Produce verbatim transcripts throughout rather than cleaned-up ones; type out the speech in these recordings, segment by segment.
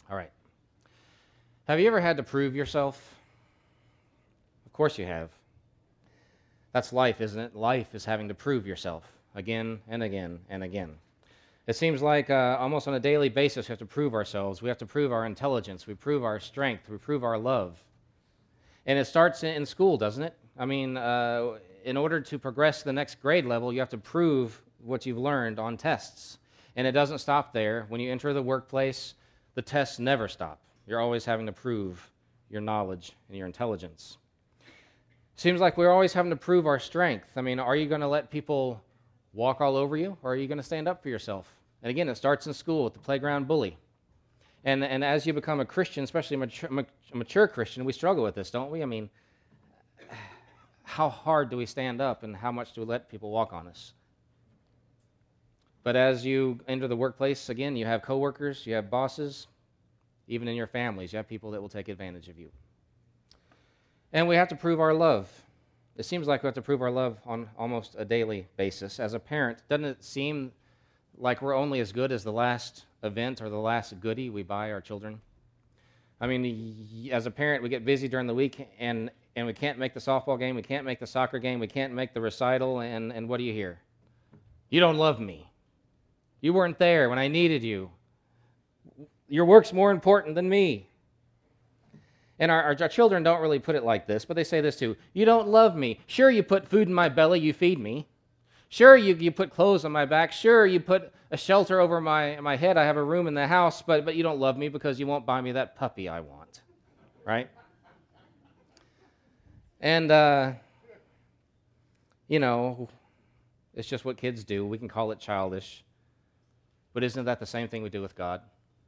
All right. Have you ever had to prove yourself? Of course you have. That's life, isn't it? Life is having to prove yourself again and again and again. It seems like uh, almost on a daily basis we have to prove ourselves. We have to prove our intelligence. We prove our strength. We prove our love. And it starts in school, doesn't it? I mean, uh, in order to progress to the next grade level, you have to prove what you've learned on tests. And it doesn't stop there. When you enter the workplace, the tests never stop. You're always having to prove your knowledge and your intelligence. Seems like we're always having to prove our strength. I mean, are you going to let people walk all over you, or are you going to stand up for yourself? And again, it starts in school with the playground bully. And and as you become a Christian, especially a mature, a mature Christian, we struggle with this, don't we? I mean, how hard do we stand up, and how much do we let people walk on us? But as you enter the workplace, again, you have coworkers, you have bosses, even in your families, you have people that will take advantage of you. And we have to prove our love. It seems like we have to prove our love on almost a daily basis. As a parent, doesn't it seem like we're only as good as the last event or the last goodie we buy our children? I mean, as a parent, we get busy during the week, and, and we can't make the softball game, we can't make the soccer game, we can't make the recital, and, and what do you hear? You don't love me. You weren't there when I needed you. Your work's more important than me. And our, our, our children don't really put it like this, but they say this too. You don't love me. Sure, you put food in my belly, you feed me. Sure, you, you put clothes on my back. Sure, you put a shelter over my, my head. I have a room in the house, but, but you don't love me because you won't buy me that puppy I want. Right? And, uh, you know, it's just what kids do. We can call it childish. But isn't that the same thing we do with God?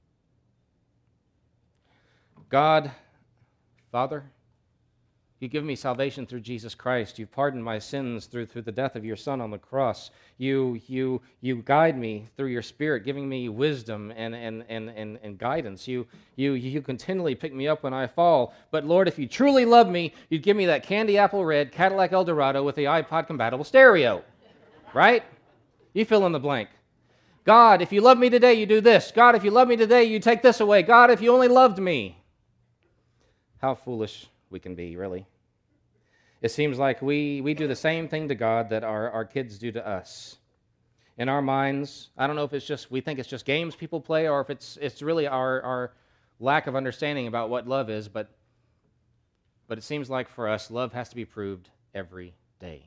God, Father, you've given me salvation through Jesus Christ. You've pardoned my sins through, through the death of your Son on the cross. You, you, you guide me through your Spirit, giving me wisdom and, and, and, and, and guidance. You, you, you continually pick me up when I fall. But Lord, if you truly love me, you'd give me that candy apple red Cadillac Eldorado with the iPod-compatible stereo. Right? You fill in the blank. God, if you love me today, you do this. God, if you love me today, you take this away. God, if you only loved me. How foolish we can be, really. It seems like we, we do the same thing to God that our, our kids do to us. In our minds, I don't know if it's just, we think it's just games people play, or if it's it's really our, our lack of understanding about what love is, but, but it seems like for us, love has to be proved every day.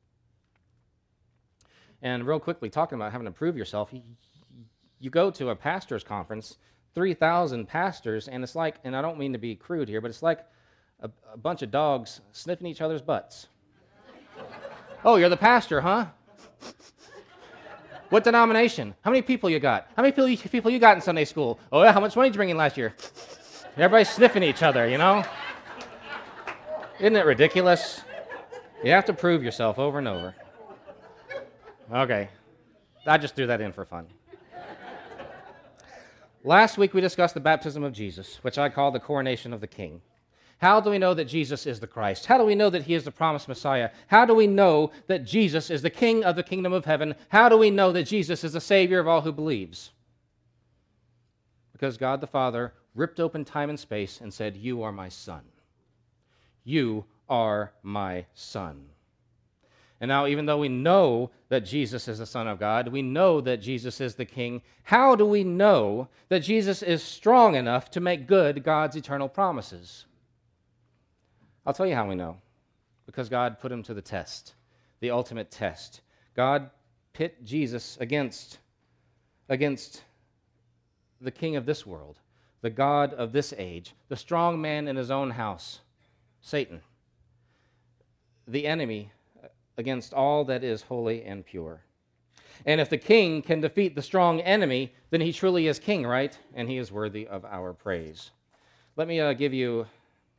And real quickly, talking about having to prove yourself, you, you go to a pastor's conference, three thousand pastors, and it's like, and I don't mean to be crude here, but it's like a, a bunch of dogs sniffing each other's butts. Oh, you're the pastor, huh? What denomination? How many people you got? How many people, people you got in Sunday school? Oh, yeah, how much money did you bring in last year? Everybody's sniffing each other, you know? Isn't it ridiculous? You have to prove yourself over and over. Okay, I just threw that in for fun. Last week we discussed the baptism of Jesus, which I call the coronation of the King. How do we know that Jesus is the Christ? How do we know that he is the promised Messiah? How do we know that Jesus is the King of the kingdom of heaven? How do we know that Jesus is the Savior of all who believes? Because God the Father ripped open time and space and said, "You are my son. You are my son." And now, even though we know that Jesus is the Son of God, we know that Jesus is the King, how do we know that Jesus is strong enough to make good God's eternal promises? I'll tell you how we know. Because God put him to the test, the ultimate test. God pit Jesus against, against the king of this world, the God of this age, the strong man in his own house, Satan, the enemy against all that is holy and pure. And if the king can defeat the strong enemy, then he truly is king, right? And he is worthy of our praise. Let me uh, give you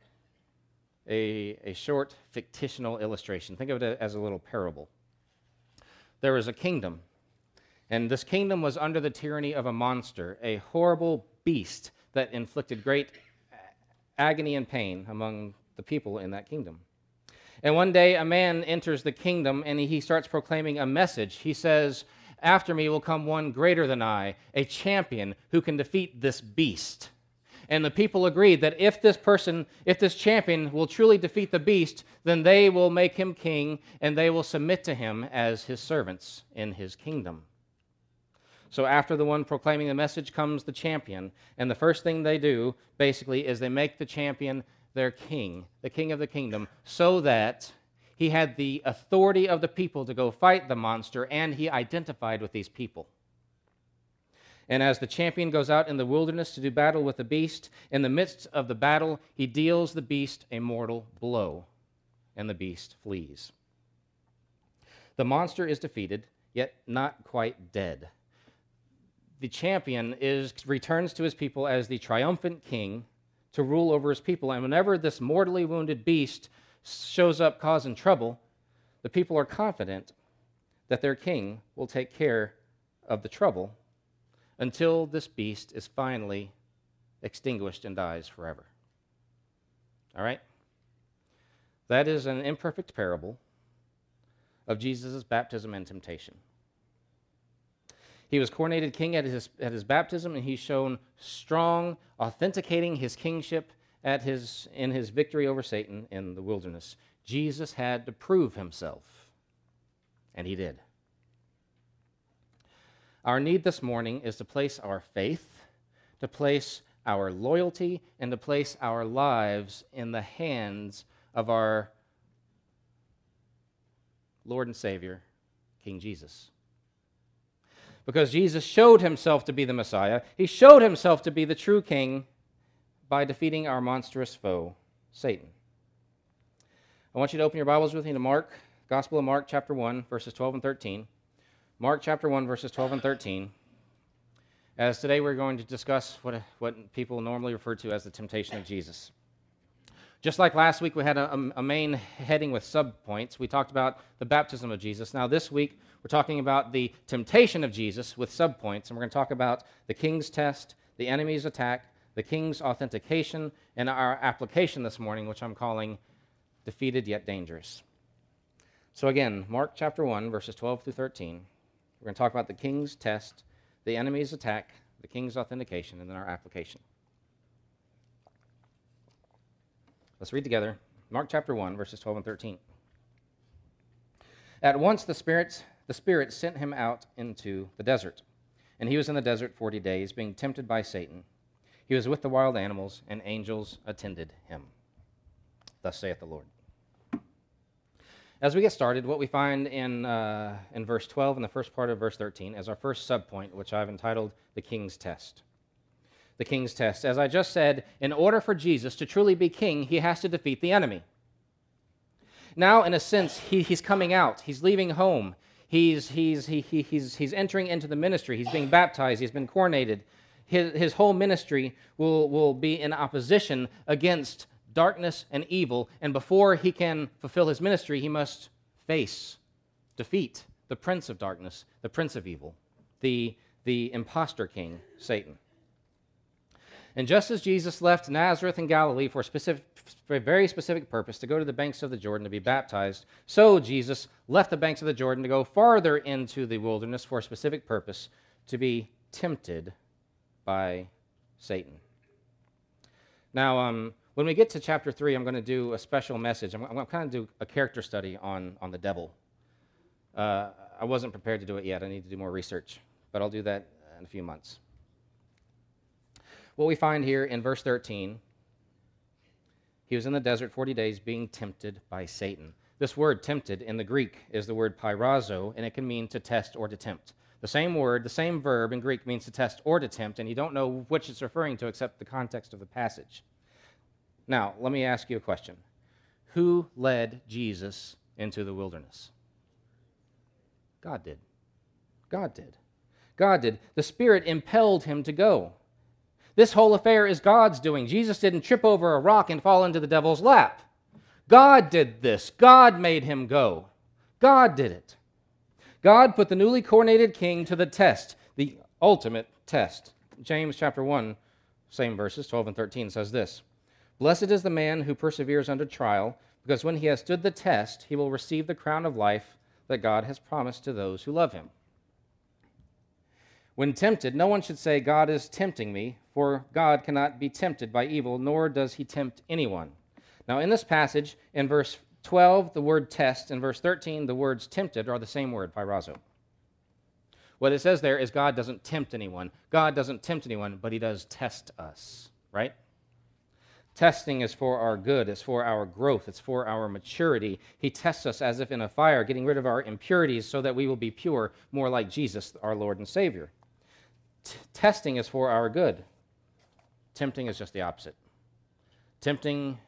a, a short fictional illustration. Think of it as a little parable. There was a kingdom, and this kingdom was under the tyranny of a monster, a horrible beast that inflicted great agony and pain among the people in that kingdom. And one day a man enters the kingdom and he starts proclaiming a message. He says, "After me will come one greater than I, a champion who can defeat this beast." And the people agreed that if this person, if this champion will truly defeat the beast, then they will make him king and they will submit to him as his servants in his kingdom. So after the one proclaiming the message comes the champion, and the first thing they do, basically, is they make the champion their king, the king of the kingdom, so that he had the authority of the people to go fight the monster, and he identified with these people. And as the champion goes out in the wilderness to do battle with the beast, in the midst of the battle, he deals the beast a mortal blow, and the beast flees. The monster is defeated, yet not quite dead. The champion is returns to his people as the triumphant king to rule over his people. And whenever this mortally wounded beast shows up causing trouble, the people are confident that their king will take care of the trouble until this beast is finally extinguished and dies forever. All right? That is an imperfect parable of Jesus' baptism and temptation. He was coronated king at his, at his baptism, and he's shown strong, authenticating his kingship at his, in his victory over Satan in the wilderness. Jesus had to prove himself, and he did. Our need this morning is to place our faith, to place our loyalty, and to place our lives in the hands of our Lord and Savior, King Jesus. Because Jesus showed himself to be the Messiah. He showed himself to be the true king by defeating our monstrous foe, Satan. I want you to open your Bibles with me to Mark, Gospel of Mark, chapter one, verses twelve and thirteen. Mark, chapter one, verses twelve and thirteen. As today we're going to discuss what, what people normally refer to as the temptation of Jesus. Just like last week we had a, a main heading with subpoints, we talked about the baptism of Jesus. Now this week we're talking about the temptation of Jesus with subpoints, and we're going to talk about the king's test, the enemy's attack, the king's authentication, and our application this morning, which I'm calling defeated yet dangerous. So again, Mark chapter one, verses twelve through thirteen. We're going to talk about the king's test, the enemy's attack, the king's authentication, and then our application. Let's read together. Mark chapter one, verses twelve and thirteen. At once the spirits, the Spirit sent him out into the desert, and he was in the desert forty days, being tempted by Satan. He was with the wild animals, and angels attended him. Thus saith the Lord. As we get started, what we find in, uh, in verse twelve and the first part of verse thirteen is our first subpoint, which I've entitled the King's Test. The King's Test. As I just said, in order for Jesus to truly be king, he has to defeat the enemy. Now, in a sense, he, he's coming out. He's leaving home. He's, he's, he, he, he's, he's entering into the ministry. He's being baptized. He's been coronated. His, his whole ministry will, will be in opposition against darkness and evil, and before he can fulfill his ministry, he must face, defeat the prince of darkness, the prince of evil, the, the imposter king, Satan. And just as Jesus left Nazareth in Galilee for a, specific, for a very specific purpose, to go to the banks of the Jordan to be baptized, so Jesus left the banks of the Jordan to go farther into the wilderness for a specific purpose, to be tempted by Satan. Now, um, when we get to chapter three, I'm going to do a special message. I'm, I'm going to kind of do a character study on, on the devil. Uh, I wasn't prepared to do it yet. I need to do more research, but I'll do that in a few months. What we find here in verse thirteen, he was in the desert forty days being tempted by Satan. This word tempted in the Greek is the word pyrazo, and it can mean to test or to tempt. The same word, the same verb in Greek means to test or to tempt, and you don't know which it's referring to except the context of the passage. Now, let me ask you a question. Who led Jesus into the wilderness? God did. God did. God did. The Spirit impelled him to go. This whole affair is God's doing. Jesus didn't trip over a rock and fall into the devil's lap. God did this. God made him go. God did it. God put the newly coronated king to the test, the ultimate test. James chapter one, same verses, twelve and thirteen, says this: Blessed is the man who perseveres under trial, because when he has stood the test, he will receive the crown of life that God has promised to those who love him. When tempted, no one should say, God is tempting me, for God cannot be tempted by evil, nor does he tempt anyone. Now, in this passage, in verse twelve, the word test, in verse thirteen, the words tempted are the same word, pyrazo. What it says there is God doesn't tempt anyone. God doesn't tempt anyone, but he does test us, right? Testing is for our good. It's for our growth. It's for our maturity. He tests us as if in a fire, getting rid of our impurities so that we will be pure, more like Jesus, our Lord and Savior. T- testing is for our good. Tempting is just the opposite. Tempting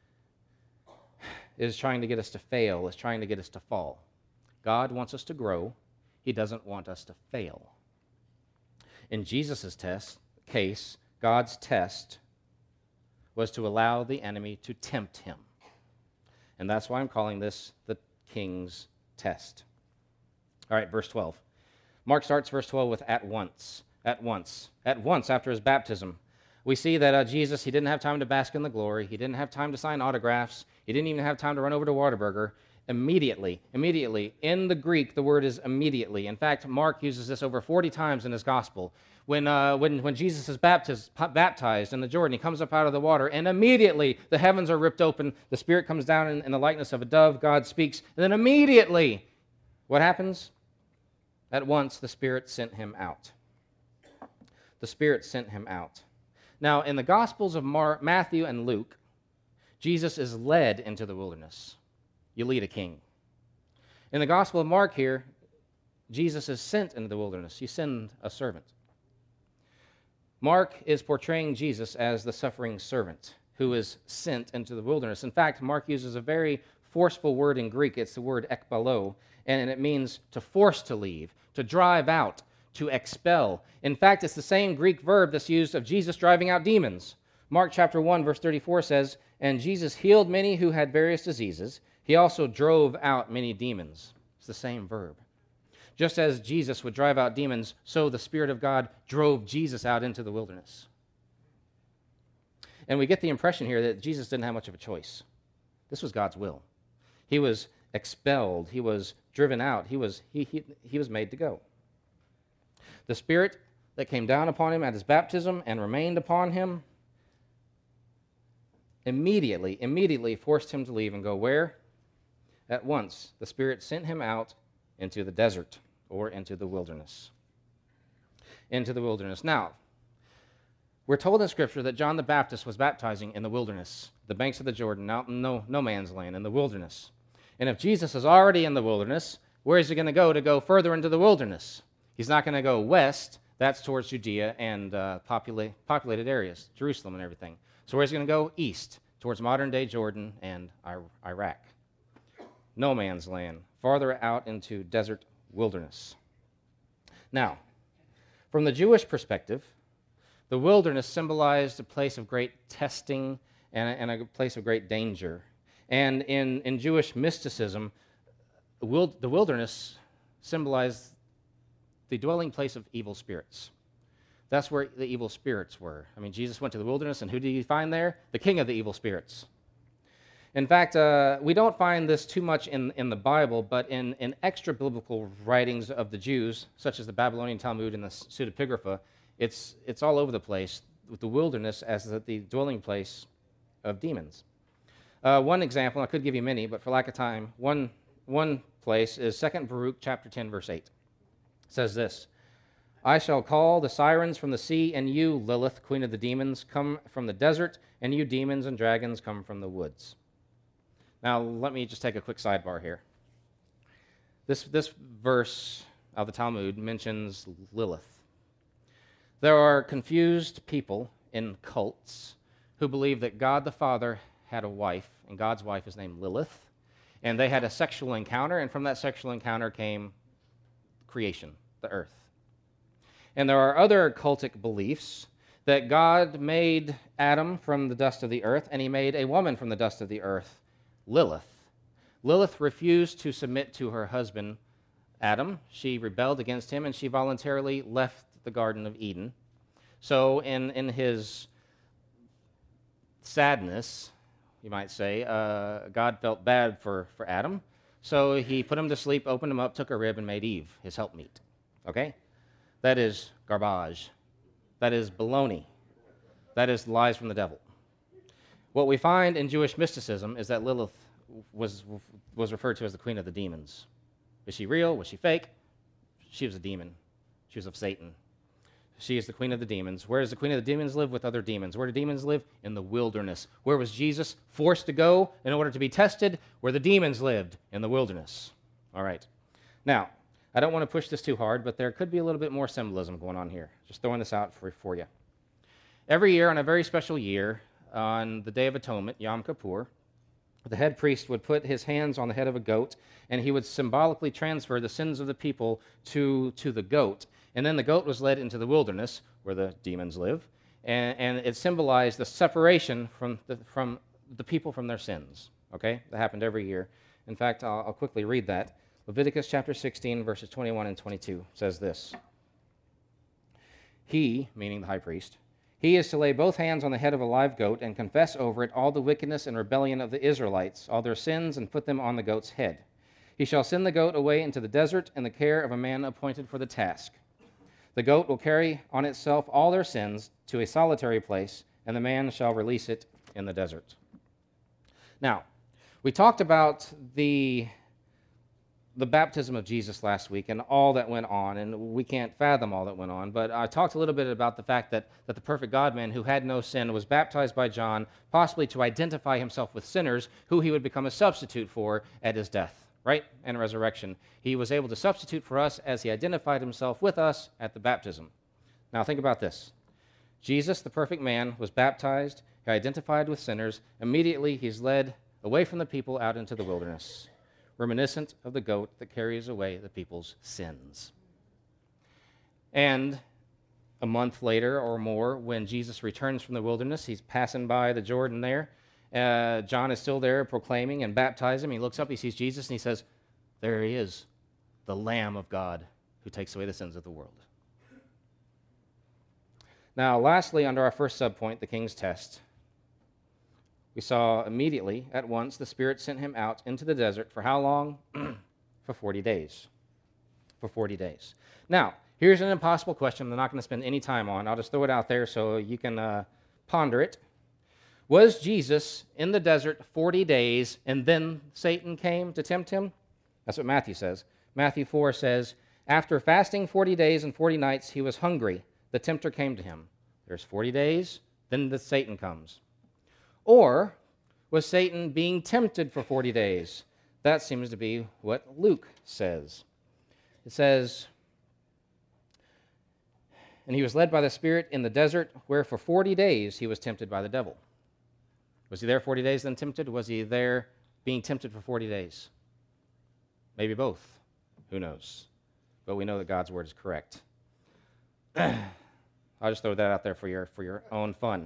is trying to get us to fail, is trying to get us to fall. God wants us to grow. He doesn't want us to fail. In Jesus' test case, God's test was to allow the enemy to tempt him. And that's why I'm calling this the king's test. All right, verse twelve. Mark starts verse twelve with at once. At once. At once after his baptism. We see that uh, Jesus, he didn't have time to bask in the glory. He didn't have time to sign autographs. He didn't even have time to run over to Whataburger. Immediately, immediately. In the Greek, the word is immediately. In fact, Mark uses this over forty times in his gospel. When, uh, when, when Jesus is baptized, baptized in the Jordan, he comes up out of the water, and immediately the heavens are ripped open. The Spirit comes down in, in the likeness of a dove. God speaks. And then immediately, what happens? At once, the Spirit sent him out. The Spirit sent him out. Now, in the Gospels of Mar- Matthew and Luke, Jesus is led into the wilderness. You lead a king. In the Gospel of Mark here, Jesus is sent into the wilderness. You send a servant. Mark is portraying Jesus as the suffering servant who is sent into the wilderness. In fact, Mark uses a very forceful word in Greek. It's the word ekbalo, and it means to force to leave, to drive out, to expel. In fact, it's the same Greek verb that's used of Jesus driving out demons. Mark chapter one, verse thirty-four says, "And Jesus healed many who had various diseases. He also drove out many demons." It's the same verb. Just as Jesus would drive out demons, so the Spirit of God drove Jesus out into the wilderness. And we get the impression here that Jesus didn't have much of a choice. This was God's will. He was expelled. He was driven out. He was, he, he, he was made to go. The Spirit that came down upon him at his baptism and remained upon him immediately, immediately forced him to leave and go where? At once, the Spirit sent him out into the desert or into the wilderness. Into the wilderness. Now, we're told in Scripture that John the Baptist was baptizing in the wilderness, the banks of the Jordan, out in no, no man's land, in the wilderness. And if Jesus is already in the wilderness, where is he going to go to go further into the wilderness? He's not going to go west. That's towards Judea and uh, popula- populated areas, Jerusalem and everything. So where's he going to go? East, towards modern-day Jordan and Iraq. No man's land, farther out into desert wilderness. Now, from the Jewish perspective, the wilderness symbolized a place of great testing and a, and a place of great danger. And in, in Jewish mysticism, the wilderness symbolized the dwelling place of evil spirits. That's where the evil spirits were. I mean, Jesus went to the wilderness, and who did he find there? The king of the evil spirits. In fact, uh, we don't find this too much in, in the Bible, but in, in extra-biblical writings of the Jews, such as the Babylonian Talmud and the Pseudepigrapha, it's, it's all over the place, with the wilderness as the, the dwelling place of demons. Uh, one example, I could give you many, but for lack of time, one, one place is Second Baruch chapter ten, verse eight. It says this, "I shall call the sirens from the sea, and you, Lilith, queen of the demons, come from the desert, and you demons and dragons come from the woods." Now, let me just take a quick sidebar here. This, this verse of the Talmud mentions Lilith. There are confused people in cults who believe that God the Father had a wife, and God's wife is named Lilith, and they had a sexual encounter, and from that sexual encounter came creation, the earth. And there are other cultic beliefs that God made Adam from the dust of the earth, and he made a woman from the dust of the earth, Lilith. Lilith refused to submit to her husband, Adam. She rebelled against him, and she voluntarily left the Garden of Eden. So in, in his sadness, you might say, uh, God felt bad for, for Adam. So he put him to sleep, opened him up, took a rib, and made Eve his helpmeet. Okay? That is garbage. That is baloney. That is lies from the devil. What we find in Jewish mysticism is that Lilith was, was referred to as the queen of the demons. Is she real? Was she fake? She was a demon. She was of Satan. She is the queen of the demons. Where does the queen of the demons live? With other demons. Where do demons live? In the wilderness. Where was Jesus forced to go in order to be tested? Where the demons lived, in the wilderness. All right. Now, I don't want to push this too hard, but there could be a little bit more symbolism going on here. Just throwing this out for, for you. Every year, on a very special year, on the Day of Atonement, Yom Kippur, the head priest would put his hands on the head of a goat, and he would symbolically transfer the sins of the people to, to the goat. And then the goat was led into the wilderness, where the demons live, and, and it symbolized the separation from the, from the people from their sins. Okay? That happened every year. In fact, I'll, I'll quickly read that. Leviticus chapter sixteen, verses twenty-one and twenty-two says this. He, meaning the high priest, he is to lay both hands on the head of a live goat and confess over it all the wickedness and rebellion of the Israelites, all their sins, and put them on the goat's head. He shall send the goat away into the desert in the care of a man appointed for the task. The goat will carry on itself all their sins to a solitary place, and the man shall release it in the desert. Now, we talked about the, the baptism of Jesus last week and all that went on, and we can't fathom all that went on, but I talked a little bit about the fact that, that the perfect God-man who had no sin was baptized by John, possibly to identify himself with sinners who he would become a substitute for at his death. Right? And resurrection. He was able to substitute for us as he identified himself with us at the baptism. Now think about this. Jesus, the perfect man, was baptized, he identified with sinners. Immediately he's led away from the people out into the wilderness, reminiscent of the goat that carries away the people's sins. And a month later or more, when Jesus returns from the wilderness, he's passing by the Jordan there. Uh, John is still there proclaiming and baptizing. He looks up, he sees Jesus, and he says, there he is, the Lamb of God who takes away the sins of the world. Now, lastly, under our first subpoint, the king's test, we saw immediately, at once, the Spirit sent him out into the desert for how long? For forty days. For forty days. Now, here's an impossible question I'm not going to spend any time on. I'll just throw it out there so you can uh, ponder it. Was Jesus in the desert forty days and then Satan came to tempt him? That's what Matthew says. Matthew four says, after fasting forty days and forty nights, he was hungry. The tempter came to him. There's forty days, then the Satan comes. Or was Satan being tempted for forty days? That seems to be what Luke says. It says, and he was led by the Spirit in the desert, where for forty days he was tempted by the devil. Was he there forty days then tempted? Was he there being tempted for forty days? Maybe both. Who knows? But we know that God's word is correct. I'll just throw that out there for your, for your own fun.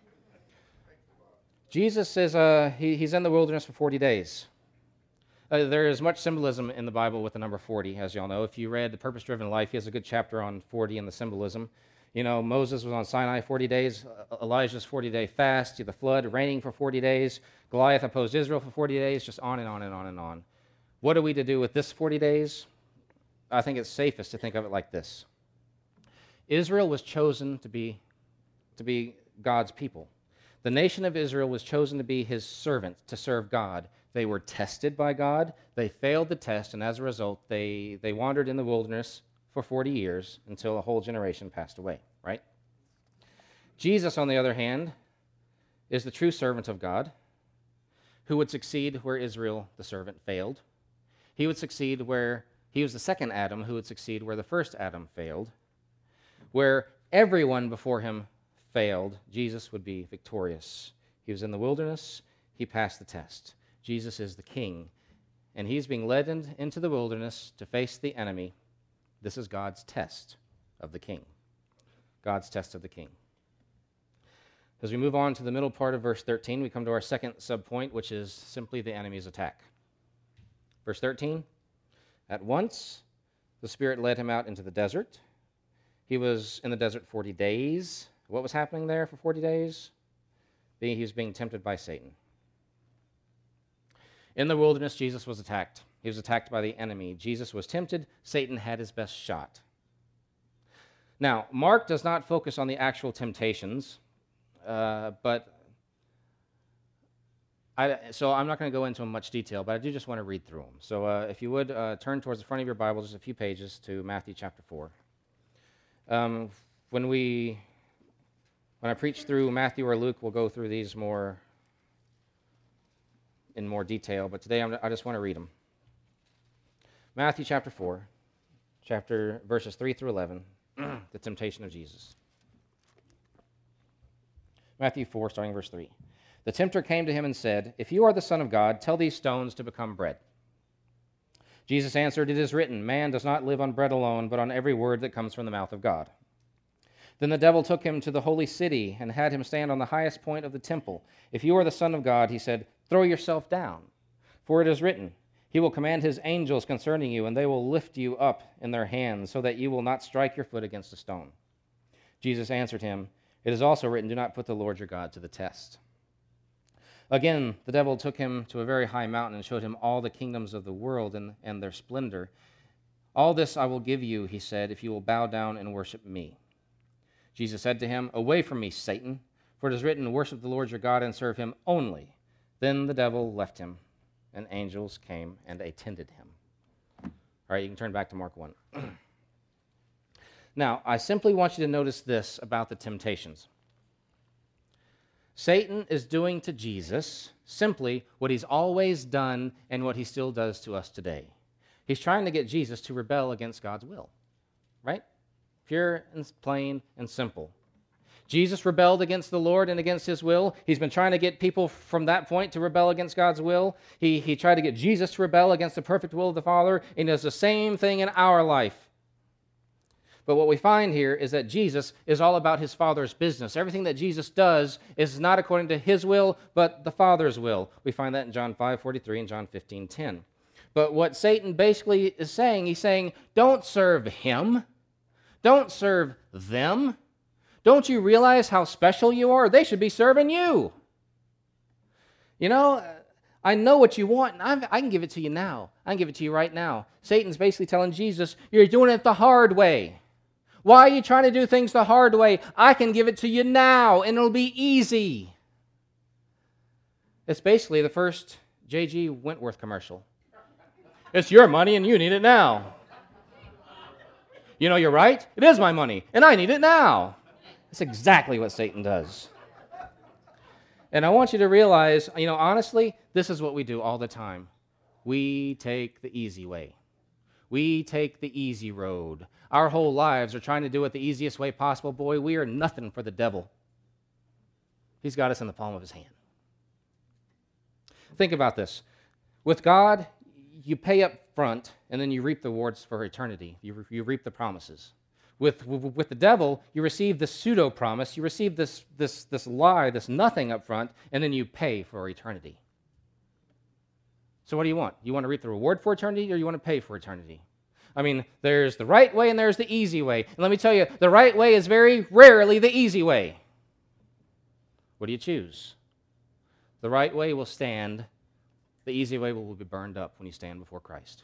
Jesus is uh, he, he's in the wilderness for forty days. Uh, there is much symbolism in the Bible with the number forty, as y'all know. If you read The Purpose-Driven Life, he has a good chapter on forty and the symbolism. You know, Moses was on Sinai forty days, Elijah's forty-day fast, the flood, raining for forty days, Goliath opposed Israel for forty days, just on and on and on and on. What are we to do with this forty days? I think it's safest to think of it like this. Israel was chosen to be, to be God's people. The nation of Israel was chosen to be his servant, to serve God. They were tested by God. They failed the test, and as a result, they, they wandered in the wilderness for forty years until a whole generation passed away, right? Jesus, on the other hand, is the true servant of God who would succeed where Israel, the servant, failed. He would succeed where he was the second Adam who would succeed where the first Adam failed. Where everyone before him failed, Jesus would be victorious. He was in the wilderness. He passed the test. Jesus is the king, and he's being led in, into the wilderness to face the enemy. This is God's test of the king. God's test of the king. As we move on to the middle part of verse thirteen, we come to our second subpoint, which is simply the enemy's attack. Verse thirteen, at once the Spirit led him out into the desert. He was in the desert forty days. What was happening there for forty days? He was being tempted by Satan. In the wilderness, Jesus was attacked. He was attacked by the enemy. Jesus was tempted. Satan had his best shot. Now, Mark does not focus on the actual temptations. uh, but I, so I'm not going to go into much detail, but I do just want to read through them. So uh, if you would, uh, turn towards the front of your Bible just a few pages to Matthew chapter four. Um, when we, when I preach through Matthew or Luke, we'll go through these more in more detail, but today I'm, I just want to read them. Matthew chapter four, chapter verses three through eleven, the temptation of Jesus. Matthew four, starting verse three. The tempter came to him and said, "If you are the Son of God, tell these stones to become bread." Jesus answered, "It is written, man does not live on bread alone, but on every word that comes from the mouth of God." Then the devil took him to the holy city and had him stand on the highest point of the temple. "If you are the Son of God," he said, "throw yourself down. For it is written, he will command his angels concerning you, and they will lift you up in their hands, so that you will not strike your foot against a stone." Jesus answered him, "It is also written, do not put the Lord your God to the test." Again, the devil took him to a very high mountain and showed him all the kingdoms of the world and, and their splendor. "All this I will give you," he said, "if you will bow down and worship me." Jesus said to him, "Away from me, Satan, for it is written, worship the Lord your God and serve him only." Then the devil left him, and angels came and attended him. All right, you can turn back to Mark one. Now, I simply want you to notice this about the temptations. Satan is doing to Jesus simply what he's always done and what he still does to us today. He's trying to get Jesus to rebel against God's will, right? Pure and plain and simple. Jesus rebelled against the Lord and against his will. He's been trying to get people from that point to rebel against God's will. He, he tried to get Jesus to rebel against the perfect will of the Father, and he does the same thing in our life. But what we find here is that Jesus is all about his Father's business. Everything that Jesus does is not according to his will, but the Father's will. We find that in John five forty-three and John fifteen ten. But what Satan basically is saying, he's saying, don't serve him. Don't serve them. Don't you realize how special you are? They should be serving you. You know, I know what you want, and I've, I can give it to you now. I can give it to you right now. Satan's basically telling Jesus, you're doing it the hard way. Why are you trying to do things the hard way? I can give it to you now, and it'll be easy. It's basically the first J G Wentworth commercial. It's your money, and you need it now. You know, you're right. It is my money, and I need it now. That's exactly what Satan does. And I want you to realize, you know, honestly, this is what we do all the time. We take the easy way. We take the easy road. Our whole lives are trying to do it the easiest way possible. Boy, we are nothing for the devil. He's got us in the palm of his hand. Think about this. With God, you pay up front, and then you reap the rewards for eternity. You, you reap the promises. With, with the devil, you receive this pseudo-promise. You receive this, this, this lie, this nothing up front, and then you pay for eternity. So what do you want? You want to reap the reward for eternity, or you want to pay for eternity? I mean, there's the right way and there's the easy way. And let me tell you, the right way is very rarely the easy way. What do you choose? The right way will stand. The easy way will be burned up when you stand before Christ.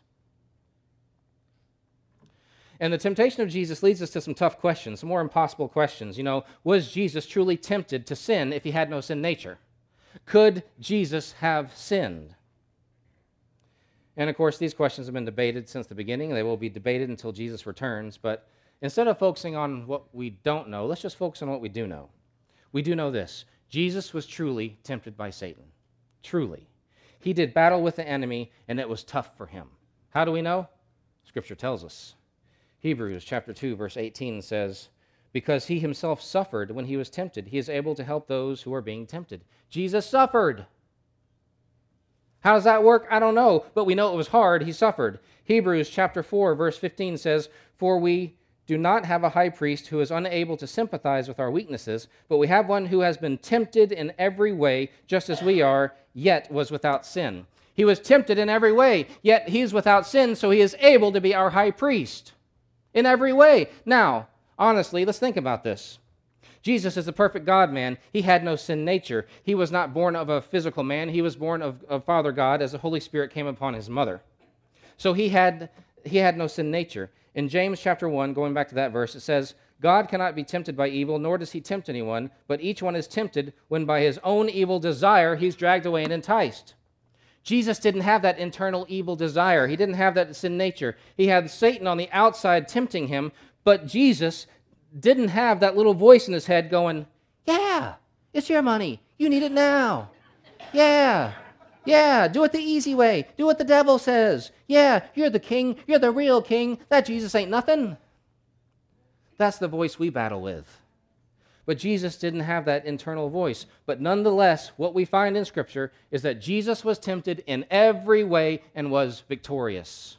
And the temptation of Jesus leads us to some tough questions, some more impossible questions. You know, was Jesus truly tempted to sin if he had no sin nature? Could Jesus have sinned? And of course, these questions have been debated since the beginning. They will be debated until Jesus returns. But instead of focusing on what we don't know, let's just focus on what we do know. We do know this. Jesus was truly tempted by Satan. Truly. He did battle with the enemy, and it was tough for him. How do we know? Scripture tells us. Hebrews chapter two, verse eighteen says, because he himself suffered when he was tempted, he is able to help those who are being tempted. Jesus suffered. How does that work? I don't know, but we know it was hard. He suffered. Hebrews chapter four, verse fifteen says, for we do not have a high priest who is unable to sympathize with our weaknesses, but we have one who has been tempted in every way, just as we are, yet was without sin. He was tempted in every way, yet he is without sin, so he is able to be our high priest in every way. Now, honestly, let's think about this. Jesus is the perfect God-man. He had no sin nature. He was not born of a physical man. He was born of, of Father God as the Holy Spirit came upon his mother. So he had, he had no sin nature. In James chapter one, going back to that verse, it says, God cannot be tempted by evil, nor does he tempt anyone, but each one is tempted when by his own evil desire he's dragged away and enticed. Jesus didn't have that internal evil desire. He didn't have that sin nature. He had Satan on the outside tempting him, but Jesus didn't have that little voice in his head going, yeah, it's your money. You need it now. Yeah, yeah, do it the easy way. Do what the devil says. Yeah, you're the king. You're the real king. That Jesus ain't nothing. That's the voice we battle with. But Jesus didn't have that internal voice. But nonetheless, what we find in Scripture is that Jesus was tempted in every way and was victorious.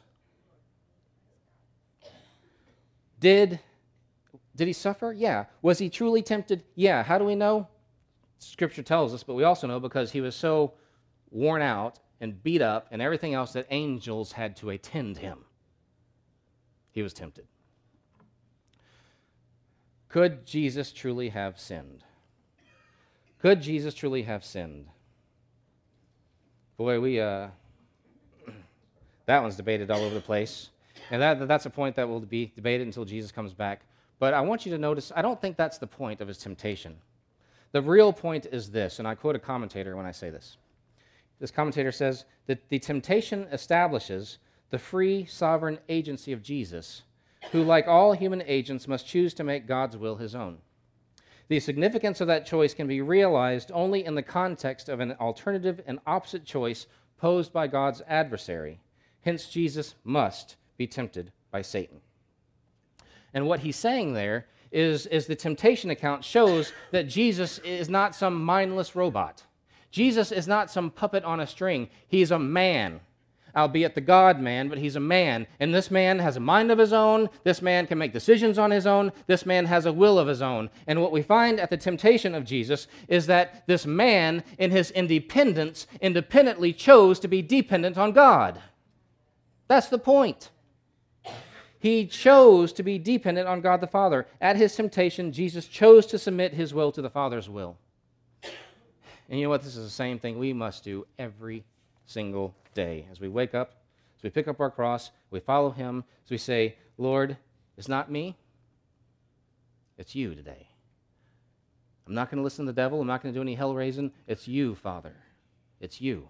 Did, did he suffer? Yeah. Was he truly tempted? Yeah. How do we know? Scripture tells us, but we also know because he was so worn out and beat up and everything else that angels had to attend him. He was tempted. Could Jesus truly have sinned? Could Jesus truly have sinned? Boy, we, uh, that one's debated all over the place. And that, that's a point that will be debated until Jesus comes back. But I want you to notice, I don't think that's the point of his temptation. The real point is this, and I quote a commentator when I say this. This commentator says that the temptation establishes the free, sovereign agency of Jesus, who, like all human agents, must choose to make God's will his own. The significance of that choice can be realized only in the context of an alternative and opposite choice posed by God's adversary. Hence, Jesus must be tempted by Satan. And what he's saying there is, is the temptation account shows that Jesus is not some mindless robot. Jesus is not some puppet on a string. He's a man, albeit the God-man, but he's a man. And this man has a mind of his own. This man can make decisions on his own. This man has a will of his own. And what we find at the temptation of Jesus is that this man, in his independence, independently chose to be dependent on God. That's the point. He chose to be dependent on God the Father. At his temptation, Jesus chose to submit his will to the Father's will. And you know what? This is the same thing we must do every single day. As we wake up, as we pick up our cross, we follow him, as we say, Lord, it's not me, it's you today. I'm not going to listen to the devil. I'm not going to do any hell raising. It's you, Father. It's you.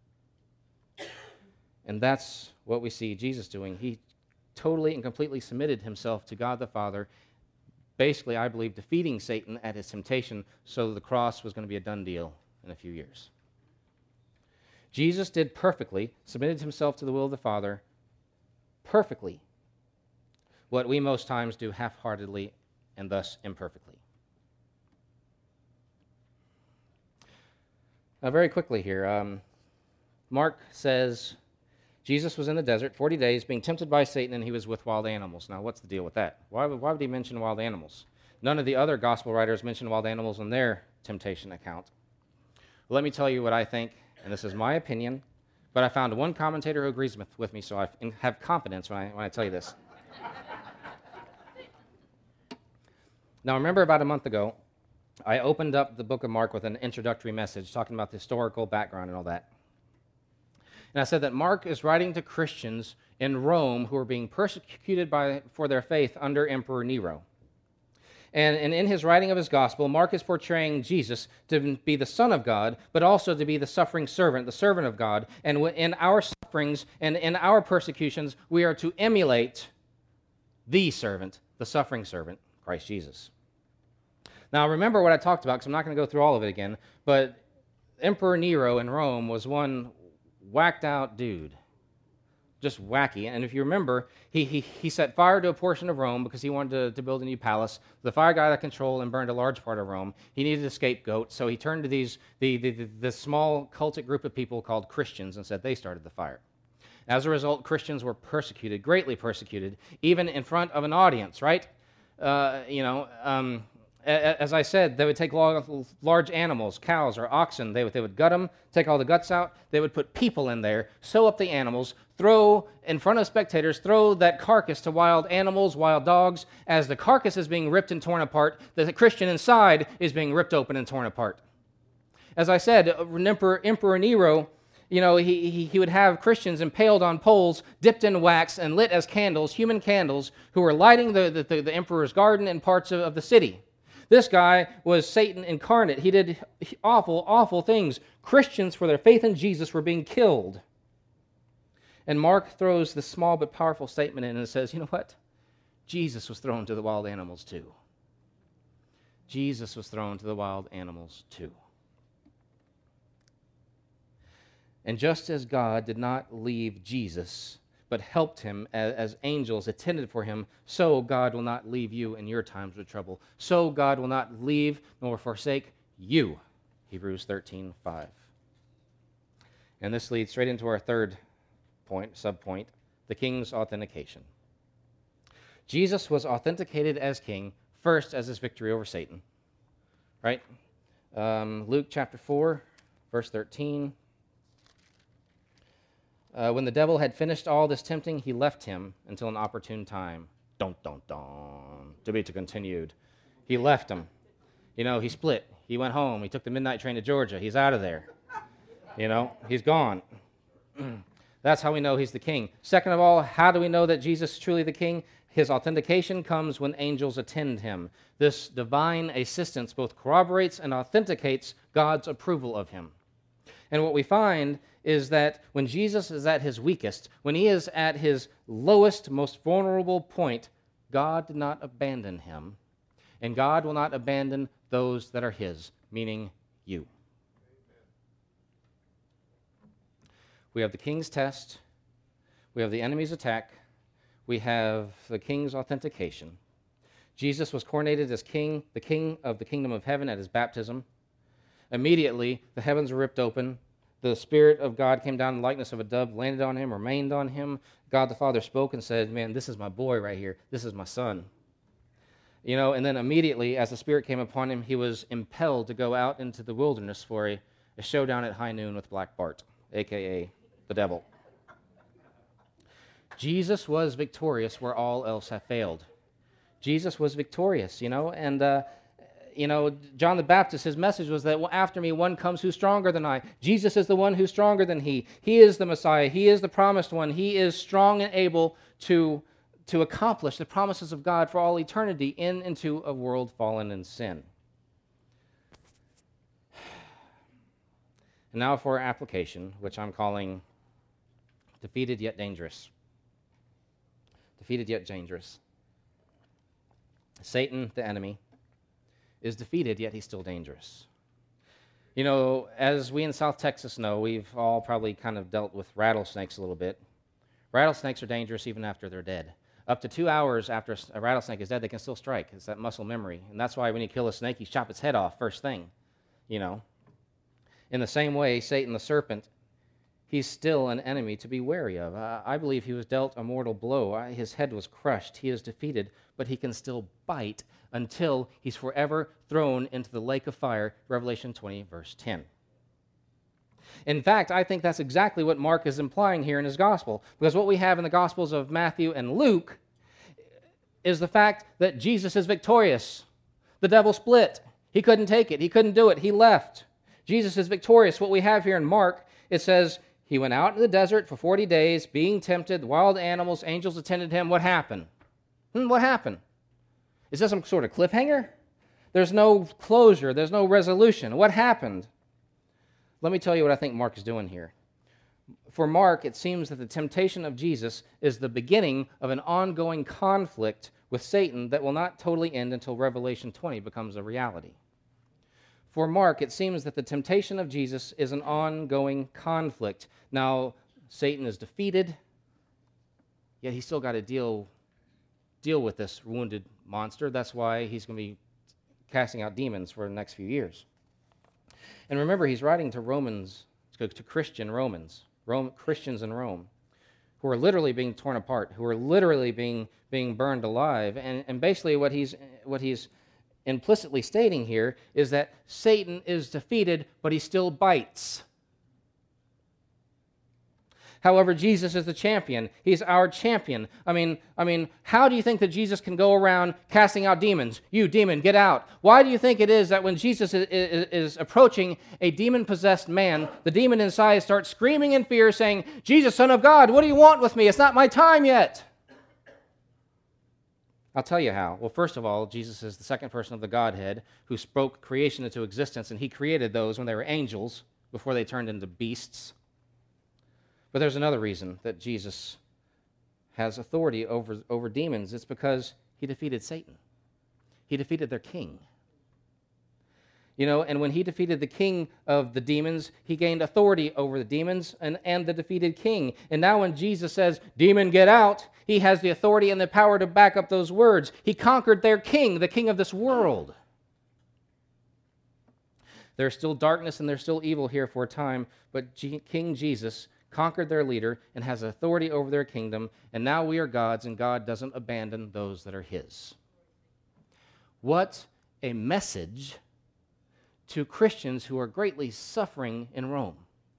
And that's what we see Jesus doing. He totally and completely submitted himself to God the Father, basically, I believe, defeating Satan at his temptation so the cross was going to be a done deal in a few years. Jesus did perfectly, submitted himself to the will of the Father perfectly, what we most times do half-heartedly and thus imperfectly. Now, very quickly here, um, Mark says Jesus was in the desert forty days being tempted by Satan, and he was with wild animals. Now, what's the deal with that? Why would, why would he mention wild animals? None of the other gospel writers mention wild animals in their temptation account. Well, let me tell you what I think, and this is my opinion, but I found one commentator who agrees with, with me, so I have confidence when I, when I tell you this. Now, remember about a month ago, I opened up the book of Mark with an introductory message talking about the historical background and all that. And I said that Mark is writing to Christians in Rome who are being persecuted by, for their faith under Emperor Nero. And, and in his writing of his gospel, Mark is portraying Jesus to be the Son of God, but also to be the suffering servant, the servant of God. And in our sufferings and in our persecutions, we are to emulate the servant, the suffering servant, Christ Jesus. Now, remember what I talked about, because I'm not going to go through all of it again, but Emperor Nero in Rome was one whacked out dude, just wacky. And if you remember, he, he, he set fire to a portion of Rome because he wanted to, to build a new palace. The fire got out of control and burned a large part of Rome. He needed a scapegoat, so he turned to these the, the, the, the small cultic group of people called Christians and said they started the fire. As a result, Christians were persecuted, greatly persecuted, even in front of an audience, right? Uh, you know, um, as I said, they would take large animals, cows or oxen. They would, they would gut them, take all the guts out. They would put people in there, sew up the animals, throw in front of spectators, throw that carcass to wild animals, wild dogs. As the carcass is being ripped and torn apart, the Christian inside is being ripped open and torn apart. As I said, Emperor, Emperor Nero you know, he, he, he would have Christians impaled on poles, dipped in wax, and lit as candles, human candles, who were lighting the, the, the emperor's garden and parts of, of the city. This guy was Satan incarnate. He did awful, awful things. Christians, for their faith in Jesus, were being killed. And Mark throws this small but powerful statement in and says, you know what? Jesus was thrown to the wild animals too. Jesus was thrown to the wild animals too. And just as God did not leave Jesus, but helped him as, as angels attended for him, so God will not leave you in your times of trouble. So God will not leave nor forsake you. Hebrews thirteen five. And this leads straight into our third point, subpoint, the king's authentication. Jesus was authenticated as king first as his victory over Satan. Right? Um, Luke chapter four, verse thirteen. Uh, when the devil had finished all this tempting, he left him until an opportune time. Dun, dun, dun. To be to continued. He left him. You know, he split. He went home. He took the midnight train to Georgia. He's out of there. You know, he's gone. That's how we know he's the king. Second of all, how do we know that Jesus is truly the king? His authentication comes when angels attend him. This divine assistance both corroborates and authenticates God's approval of him. And what we find is that when Jesus is at his weakest, when he is at his lowest, most vulnerable point, God did not abandon him. And God will not abandon those that are his, meaning you. We have the king's test. We have the enemy's attack. We have the king's authentication. Jesus was coronated as king, the king of the kingdom of heaven at his baptism. Immediately, the heavens were ripped open. The Spirit of God came down in the likeness of a dove, landed on him, remained on him. God the Father spoke and said, man, this is my boy right here. This is my son. You know, and then immediately, as the Spirit came upon him, he was impelled to go out into the wilderness for a, a showdown at high noon with Black Bart, a k a the devil. Jesus was victorious where all else have failed. Jesus was victorious, you know, and... Uh, You know, John the Baptist, his message was that after me one comes who's stronger than I. Jesus is the one who's stronger than he. He is the Messiah. He is the promised one. He is strong and able to, to accomplish the promises of God for all eternity in into a world fallen in sin. And now for our application, which I'm calling defeated yet dangerous. Defeated yet dangerous. Satan, the enemy, is defeated, yet he's still dangerous. You know, as we in South Texas know, we've all probably kind of dealt with rattlesnakes a little bit. Rattlesnakes are dangerous even after they're dead. Up to two hours after a rattlesnake is dead, they can still strike. It's that muscle memory. And that's why when you kill a snake, you chop its head off first thing, you know. In the same way, Satan the serpent, he's still an enemy to be wary of. Uh, I believe he was dealt a mortal blow. I, his head was crushed. He is defeated, but he can still bite until he's forever thrown into the lake of fire, Revelation twenty, verse ten. In fact, I think that's exactly what Mark is implying here in his gospel, because what we have in the Gospels of Matthew and Luke is the fact that Jesus is victorious. The devil split. He couldn't take it. He couldn't do it. He left. Jesus is victorious. What we have here in Mark, it says, he went out in the desert for forty days, being tempted, wild animals, angels attended him. What happened? Hmm, what happened? Is this some sort of cliffhanger? There's no closure. There's no resolution. What happened? Let me tell you what I think Mark is doing here. For Mark, it seems that the temptation of Jesus is the beginning of an ongoing conflict with Satan that will not totally end until Revelation twenty becomes a reality. For Mark, it seems that the temptation of Jesus is an ongoing conflict. Now, Satan is defeated, yet he's still got to deal, deal with this wounded monster. That's why he's going to be casting out demons for the next few years. And remember, he's writing to Romans, to Christian Romans, Rome, Christians in Rome, who are literally being torn apart, who are literally being being burned alive. And, and basically what he's what he's implicitly stating here is that Satan is defeated, but he still bites. However, Jesus is the champion. He's our champion. I mean, I mean, how do you think that Jesus can go around casting out demons? You, demon, get out. Why do you think it is that when Jesus is, is, is approaching a demon-possessed man, the demon inside starts screaming in fear, saying, Jesus, Son of God, what do you want with me? It's not my time yet. I'll tell you how. Well, first of all, Jesus is the second person of the Godhead who spoke creation into existence, and he created those when they were angels before they turned into beasts. But there's another reason that Jesus has authority over, over demons. It's because he defeated Satan. He defeated their king. You know, and when he defeated the king of the demons, he gained authority over the demons and, and the defeated king. And now when Jesus says, demon, get out, he has the authority and the power to back up those words. He conquered their king, the king of this world. There's still darkness and there's still evil here for a time, but G- King Jesus conquered their leader and has authority over their kingdom, and now we are God's, and God doesn't abandon those that are his. What a message to Christians who are greatly suffering in Rome.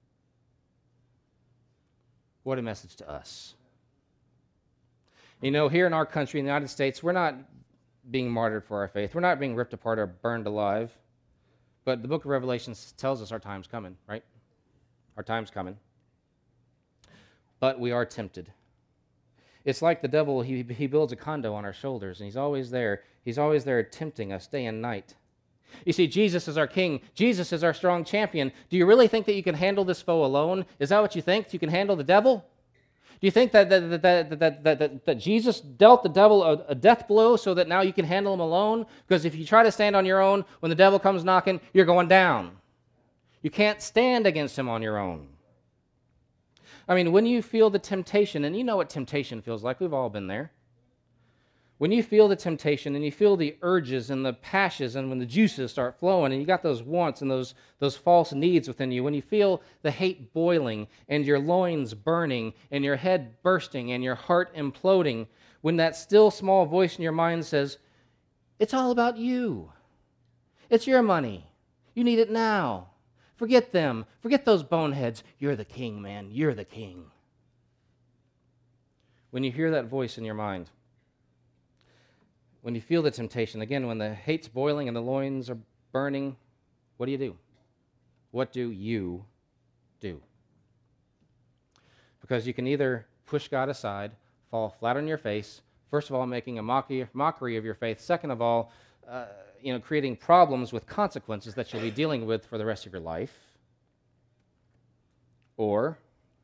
What a message to us. You know, here in our country, in the United States, we're not being martyred for our faith. We're not being ripped apart or burned alive. But the book of Revelation tells us our time's coming, right? Our time's coming. But we are tempted. It's like the devil, he, he builds a condo on our shoulders, and he's always there. He's always there tempting us day and night. You see, Jesus is our king. Jesus is our strong champion. Do you really think that you can handle this foe alone? Is that what you think? You can handle the devil? Do you think that, that, that, that, that, that, that, that Jesus dealt the devil a, a death blow so that now you can handle him alone? Because if you try to stand on your own, when the devil comes knocking, you're going down. You can't stand against him on your own. I mean, when you feel the temptation, and you know what temptation feels like, we've all been there. When you feel the temptation and you feel the urges and the passions and when the juices start flowing and you got those wants and those, those false needs within you, when you feel the hate boiling and your loins burning and your head bursting and your heart imploding, when that still small voice in your mind says, it's all about you. It's your money. You need it now. Forget them. Forget those boneheads. You're the king, man. You're the king. When you hear that voice in your mind, when you feel the temptation, again, when the hate's boiling and the loins are burning, what do you do? What do you do? Because you can either push God aside, fall flat on your face, first of all, making a mockery, mockery of your faith, second of all, uh, you know, creating problems with consequences that you'll be dealing with for the rest of your life. Or,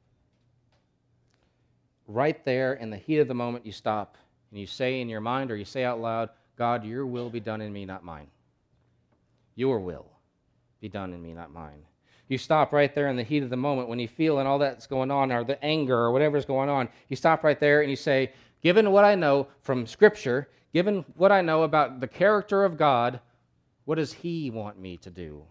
right there in the heat of the moment, you stop and you say in your mind or you say out loud, God, your will be done in me, not mine. Your will be done in me, not mine. You stop right there in the heat of the moment when you feel and all that's going on, or the anger or whatever's going on. You stop right there and you say, given what I know from Scripture, given what I know about the character of God, what does He want me to do?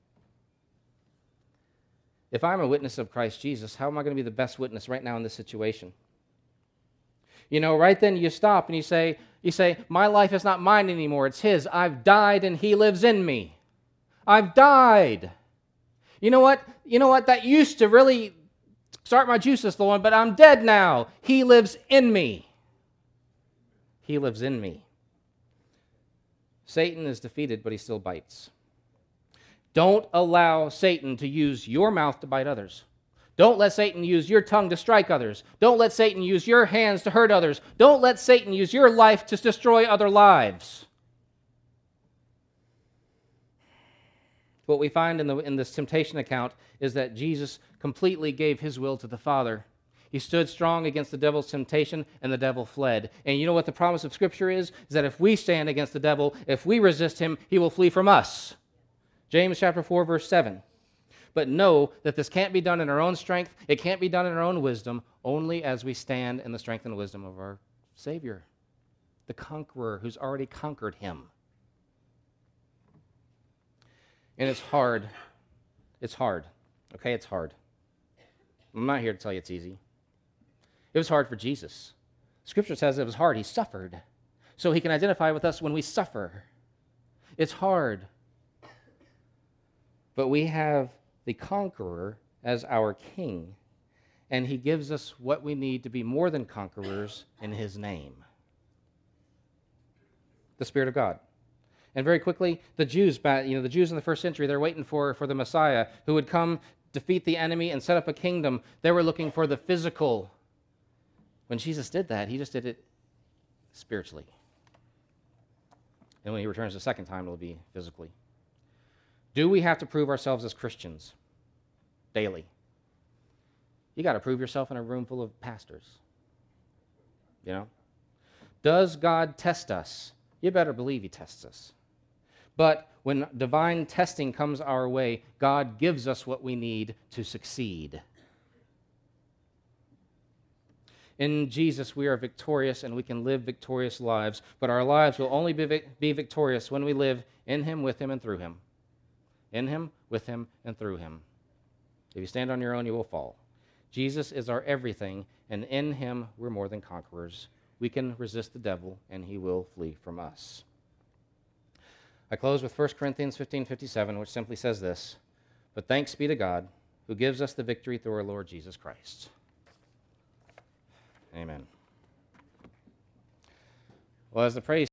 If I'm a witness of Christ Jesus, how am I going to be the best witness right now in this situation? You know, right then you stop and you say, you say, my life is not mine anymore, it's His. I've died and He lives in me. I've died. You know what? You know what? That used to really start my juices flowing, but I'm dead now. He lives in me. He lives in me. Satan is defeated, but he still bites. Don't allow Satan to use your mouth to bite others. Don't let Satan use your tongue to strike others. Don't let Satan use your hands to hurt others. Don't let Satan use your life to destroy other lives. What we find in, the, in this temptation account is that Jesus completely gave His will to the Father. He stood strong against the devil's temptation, and the devil fled. And you know what the promise of Scripture is? Is that if we stand against the devil, if we resist him, he will flee from us. James chapter four, verse seven. But know that this can't be done in our own strength. It can't be done in our own wisdom, only as we stand in the strength and wisdom of our Savior, the conqueror who's already conquered him. And it's hard. It's hard. Okay, it's hard. I'm not here to tell you it's easy. It was hard for Jesus. Scripture says it was hard. He suffered. So He can identify with us when we suffer. It's hard. But we have the conqueror as our king. and he gives us what we need to be more than conquerors in his name. The Spirit of God. And very quickly, the Jews, you know, the Jews in the first century, they're waiting for, for the Messiah who would come, defeat the enemy, and set up a kingdom. They were looking for the physical. When Jesus did that, he just did it spiritually. And when he returns the second time, it'll be physically. Do we have to prove ourselves as Christians daily? You got to prove yourself in a room full of pastors. You know? Does God test us? You better believe he tests us. But when divine testing comes our way, God gives us what we need to succeed. In Jesus, we are victorious and we can live victorious lives, but our lives will only be, vic- be victorious when we live in him, with him, and through him. In him, with him, and through him. If you stand on your own, you will fall. Jesus is our everything, and in him we're more than conquerors. We can resist the devil, and he will flee from us. I close with First Corinthians fifteen fifty-seven, which simply says this, "But thanks be to God, who gives us the victory through our Lord Jesus Christ." Amen. Well, as the praise